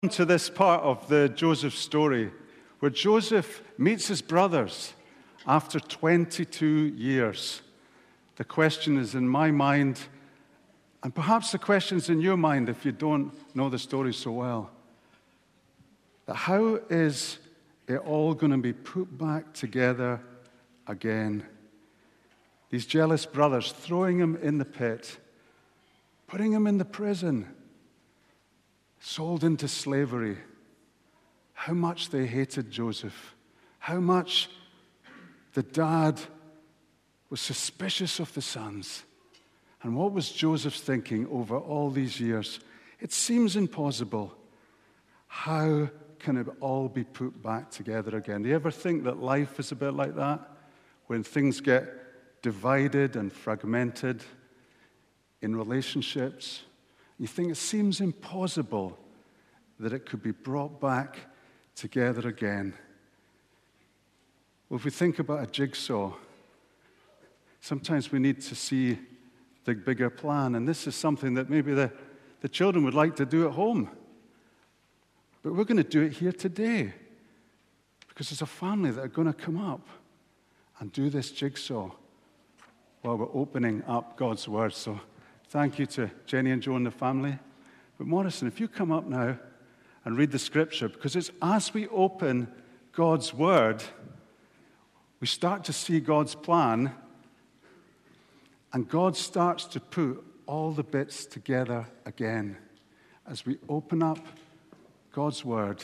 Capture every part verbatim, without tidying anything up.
To this part of the Joseph story where Joseph meets his brothers after twenty-two years. The question is in my mind, and perhaps the question's in your mind if you don't know the story so well, that how is it all going to be put back together again? These jealous brothers throwing him in the pit, putting him in the prison, sold into slavery. How much they hated Joseph. How much the dad was suspicious of the sons. And what was Joseph thinking over all these years? It seems impossible. How can it all be put back together again? Do you ever think that life is a bit like that? When things get divided and fragmented in relationships, you think it seems impossible that it could be brought back together again. Well, if we think about a jigsaw, sometimes we need to see the bigger plan, and this is something that maybe the, the children would like to do at home. But we're going to do it here today because there's a family that are going to come up and do this jigsaw while we're opening up God's Word. So thank you to Jenny and Joe and the family. But Morrison, if you come up now and read the scripture, because it's as we open God's Word, we start to see God's plan, and God starts to put all the bits together again. As we open up God's Word,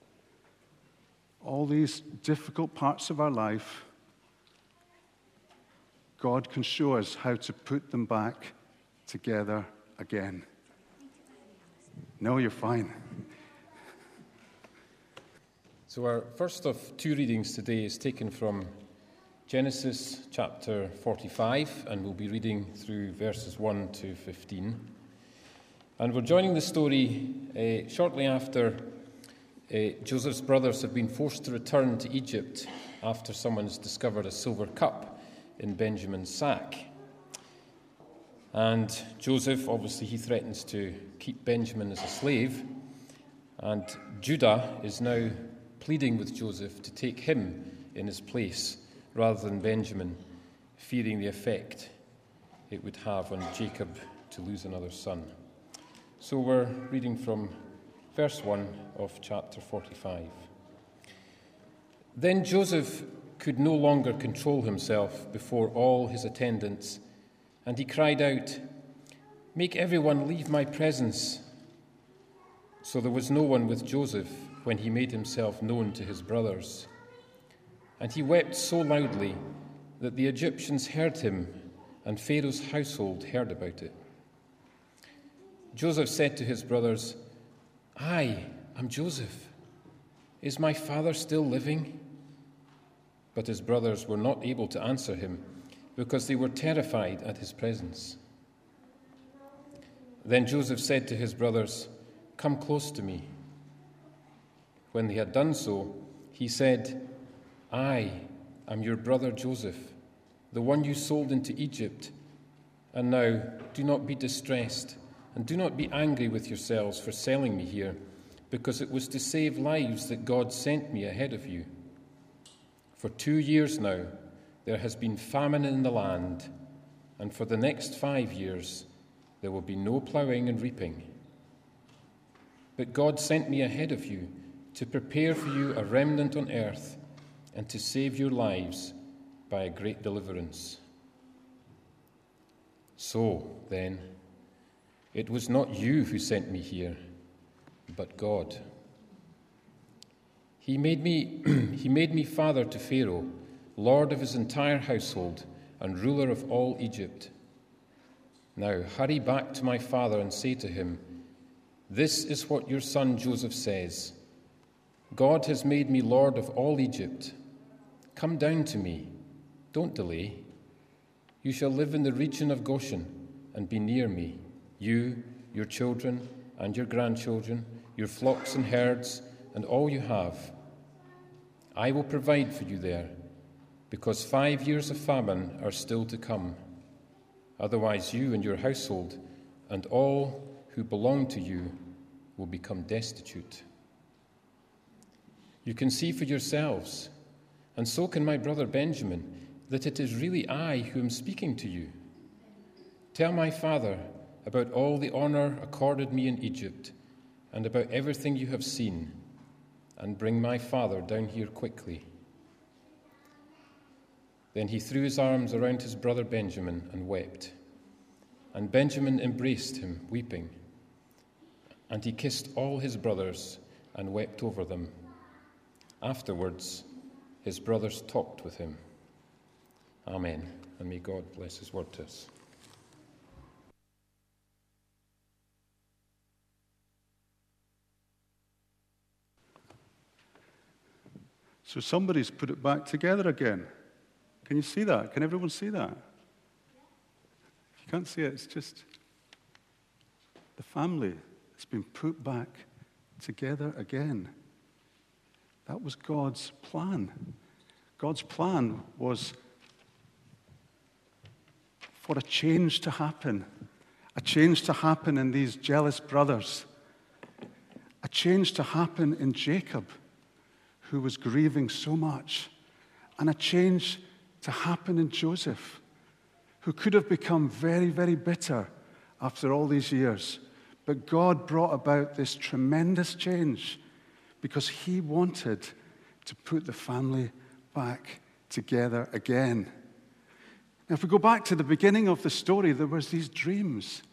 all these difficult parts of our life, God can show us how to put them back together again. No, you're fine. So our first of two readings today is taken from Genesis chapter forty-five, and we'll be reading through verses one to fifteen. And we're joining the story uh, shortly after uh, Joseph's brothers have been forced to return to Egypt after someone's discovered a silver cup in Benjamin's sack. And Joseph, obviously, he threatens to keep Benjamin as a slave. And Judah is now pleading with Joseph to take him in his place rather than Benjamin, fearing the effect it would have on Jacob to lose another son. So we're reading from verse one of chapter forty-five. Then Joseph could no longer control himself before all his attendants, and he cried out, "Make everyone leave my presence." So there was no one with Joseph when he made himself known to his brothers. And he wept so loudly that the Egyptians heard him, and Pharaoh's household heard about it. Joseph said to his brothers, "I am Joseph. Is my father still living?" But his brothers were not able to answer him, because they were terrified at his presence. Then Joseph said to his brothers, "Come close to me." When they had done so, he said, "I am your brother Joseph, the one you sold into Egypt. And now do not be distressed, and do not be angry with yourselves for selling me here, because it was to save lives that God sent me ahead of you. For two years now there has been famine in the land, and for the next five years there will be no ploughing and reaping. But God sent me ahead of you to prepare for you a remnant on earth and to save your lives by a great deliverance. So, then, it was not you who sent me here, but God. He made me, he made me father to Pharaoh, lord of his entire household and ruler of all Egypt. Now hurry back to my father and say to him, 'This is what your son Joseph says. God has made me lord of all Egypt. Come down to me. Don't delay. You shall live in the region of Goshen and be near me, you, your children and your grandchildren, your flocks and herds, and all you have. I will provide for you there, because five years of famine are still to come. Otherwise you and your household and all who belong to you will become destitute. You can see for yourselves, and so can my brother Benjamin, that it is really I who am speaking to you. Tell my father about all the honor accorded me in Egypt, and about everything you have seen, and bring my father down here quickly." Then he threw his arms around his brother Benjamin and wept. And Benjamin embraced him, weeping. And he kissed all his brothers and wept over them. Afterwards, his brothers talked with him. Amen. And may God bless his word to us. So somebody's put it back together again. Can you see that? Can everyone see that? If you can't see it, it's just the family has been put back together again. That was God's plan. God's plan was for a change to happen. A change to happen in these jealous brothers. A change to happen in Jacob, who was grieving so much. And a change to happen in Joseph, who could have become very, very bitter after all these years. But God brought about this tremendous change because he wanted to put the family back together again. Now, if we go back to the beginning of the story, there was these dreams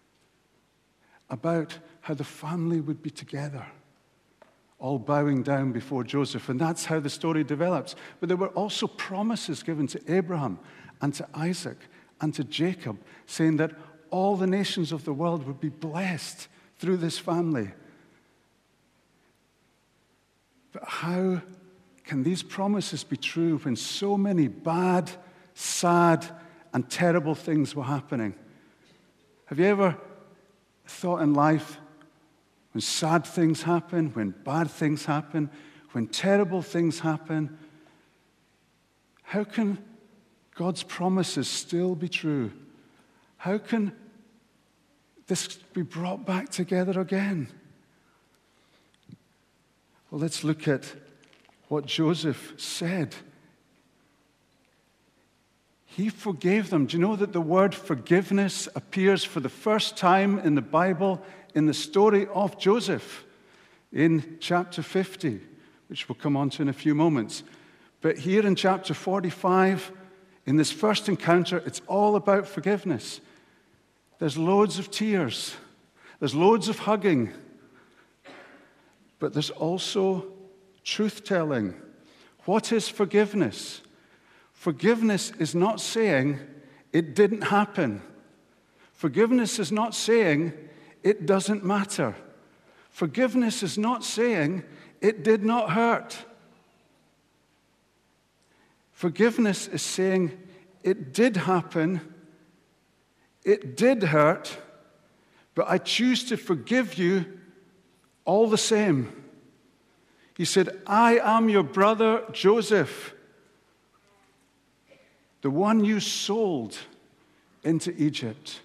about how the family would be together, all bowing down before Joseph, and that's how the story develops. But there were also promises given to Abraham and to Isaac and to Jacob, saying that all the nations of the world would be blessed through this family. But how can these promises be true when so many bad, sad, and terrible things were happening? Have you ever thought in life, when sad things happen, when bad things happen, when terrible things happen, how can God's promises still be true? How can this be brought back together again? Well, let's look at what Joseph said. He forgave them. Do you know that the word forgiveness appears for the first time in the Bible in the story of Joseph in chapter fifty, which we'll come on to in a few moments. But here in chapter forty-five, in this first encounter, it's all about forgiveness. There's loads of tears. There's loads of hugging. But there's also truth-telling. What is forgiveness? Forgiveness is not saying it didn't happen. Forgiveness is not saying it doesn't matter. Forgiveness is not saying it did not hurt. Forgiveness is saying it did happen, it did hurt, but I choose to forgive you all the same. He said, I am your brother Joseph, the one you sold into Egypt.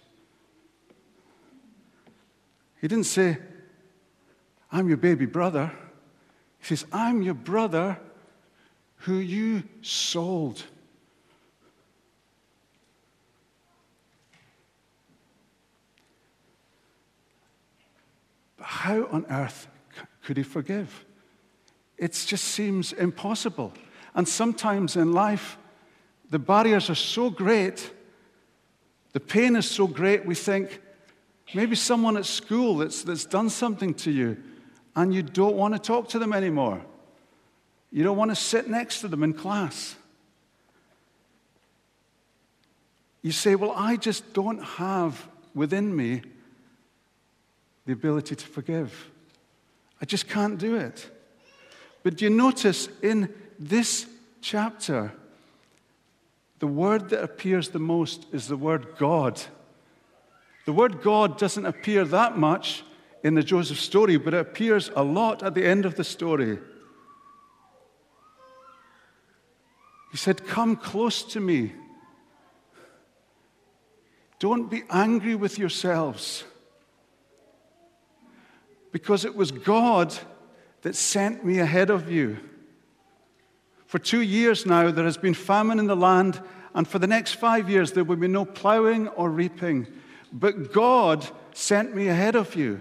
He didn't say, I'm your baby brother. He says, I'm your brother who you sold. But how on earth could he forgive? It just seems impossible. And sometimes in life, the barriers are so great, the pain is so great, we think, maybe someone at school that's, that's done something to you, and you don't want to talk to them anymore. You don't want to sit next to them in class. You say, well, I just don't have within me the ability to forgive. I just can't do it. But do you notice in this chapter, the word that appears the most is the word God. The word God doesn't appear that much in the Joseph story, but it appears a lot at the end of the story. He said, come close to me. Don't be angry with yourselves. because it was God that sent me ahead of you. For two years now, there has been famine in the land, and for the next five years, there will be no plowing or reaping. But God sent me ahead of you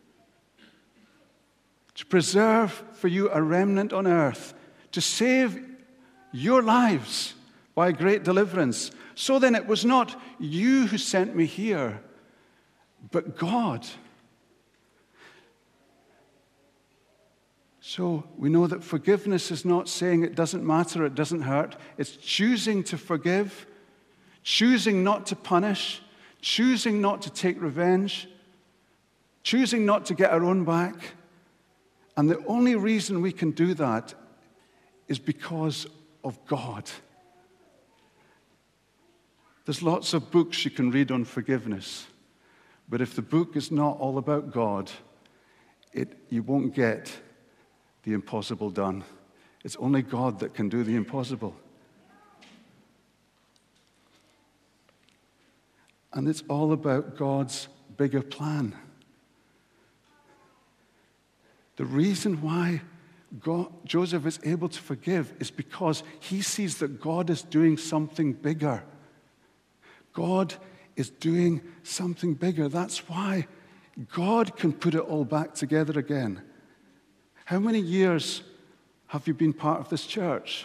to preserve for you a remnant on earth, to save your lives by great deliverance. So then, it was not you who sent me here, but God. So we know that forgiveness is not saying it doesn't matter, it doesn't hurt. It's choosing to forgive, choosing not to punish, choosing not to take revenge, choosing not to get our own back. And the only reason we can do that is because of God. There's lots of books you can read on forgiveness, but if the book is not all about God, it, you won't get the impossible done. It's only God that can do the impossible. And it's all about God's bigger plan. The reason why God, Joseph is able to forgive is because he sees that God is doing something bigger. God is doing something bigger. That's why God can put it all back together again. How many years have you been part of this church?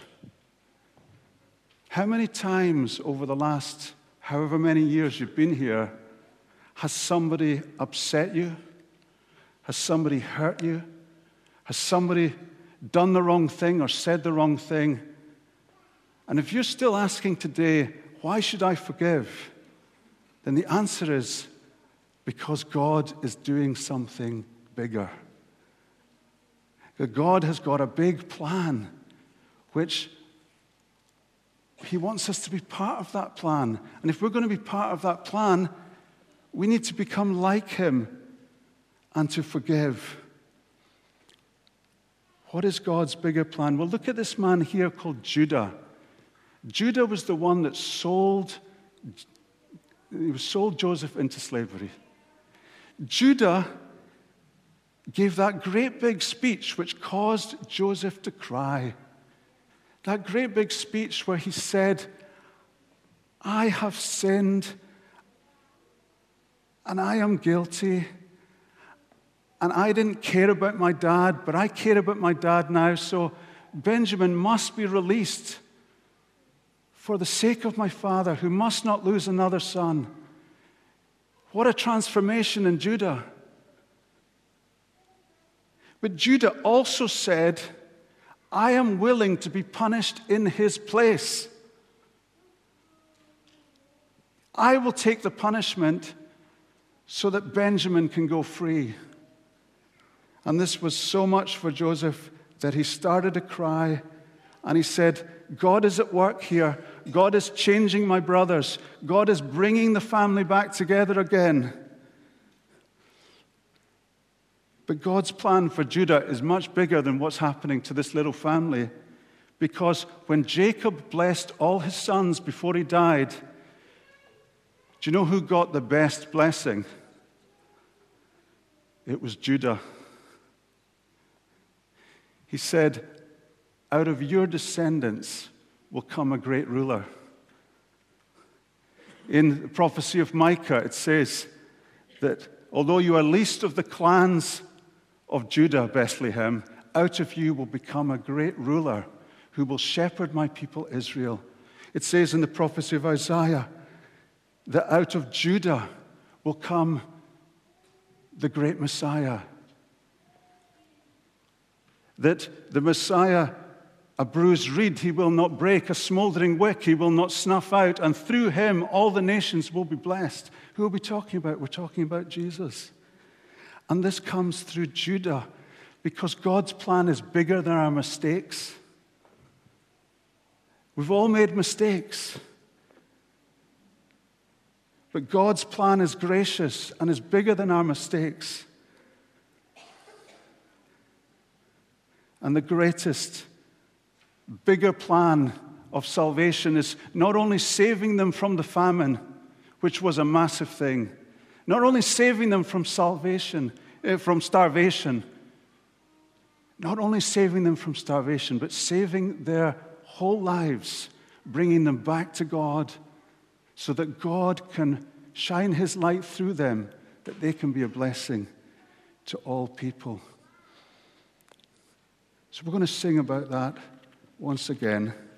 How many times over the last however many years you've been here has somebody upset you? Has somebody hurt you? Has somebody done the wrong thing or said the wrong thing? And if you're still asking today, why should I forgive? Then the answer is because God is doing something bigger. That God has got a big plan, which he wants us to be part of that plan. And if we're going to be part of that plan, we need to become like him and to forgive. What is God's bigger plan? Well, look at this man here called Judah. Judah was the one that sold, he was sold Joseph into slavery. Judah gave that great big speech which caused Joseph to cry. That great big speech where he said, I have sinned and I am guilty and I didn't care about my dad, but I care about my dad now, so Benjamin must be released for the sake of my father, who must not lose another son. What a transformation in Judah. But Judah also said, I am willing to be punished in his place. I will take the punishment so that Benjamin can go free. And this was so much for Joseph that he started to cry, and he said, God is at work here. God is changing my brothers. God is bringing the family back together again. But God's plan for Judah is much bigger than what's happening to this little family. Because when Jacob blessed all his sons before he died, do you know who got the best blessing? It was Judah. He said, out of your descendants will come a great ruler. In the prophecy of Micah, it says that although you are least of the clans of Judah, Bethlehem, out of you will become a great ruler who will shepherd my people Israel. It says in the prophecy of Isaiah that out of Judah will come the great Messiah. That the Messiah, a bruised reed he will not break, a smoldering wick he will not snuff out, and through him all the nations will be blessed. Who are we talking about? We're talking about Jesus. And this comes through Judah because God's plan is bigger than our mistakes. We've all made mistakes. But God's plan is gracious and is bigger than our mistakes. And the greatest, bigger plan of salvation is not only saving them from the famine, which was a massive thing, not only saving them from salvation, uh, from starvation. Not only saving them from starvation, but saving their whole lives, bringing them back to God so that God can shine his light through them, that they can be a blessing to all people. So we're going to sing about that once again.